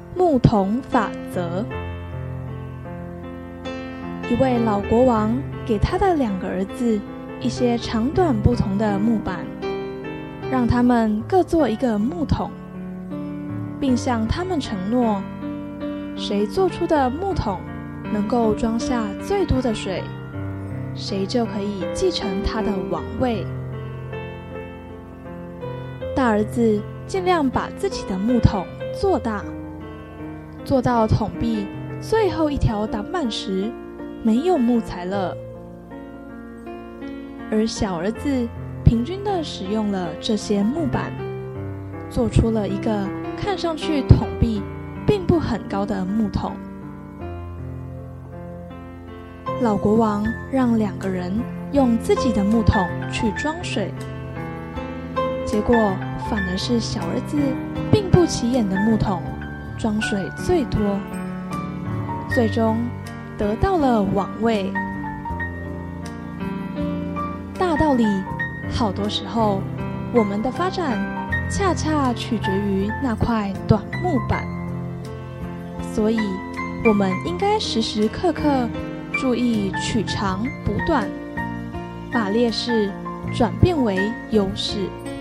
木桶法则。一位老国王给他的2个儿子一些长短不同的木板，让他们各做一个木桶，并向他们承诺，谁做出的木桶能够装下最多的水，谁就可以继承他的王位。大儿子尽量把自己的木桶做大，做到桶壁最后一条挡板时没有木材了，而小儿子平均地使用了这些木板，做出了一个看上去桶壁并不很高的木桶。老国王让2个人用自己的木桶去装水，结果反而是小儿子并不起眼的木桶装水最多，最终得到了王位。大道理，好多时候我们的发展恰恰取决于那块短木板，所以我们应该时时刻刻注意取长补短，把劣势转变为优势。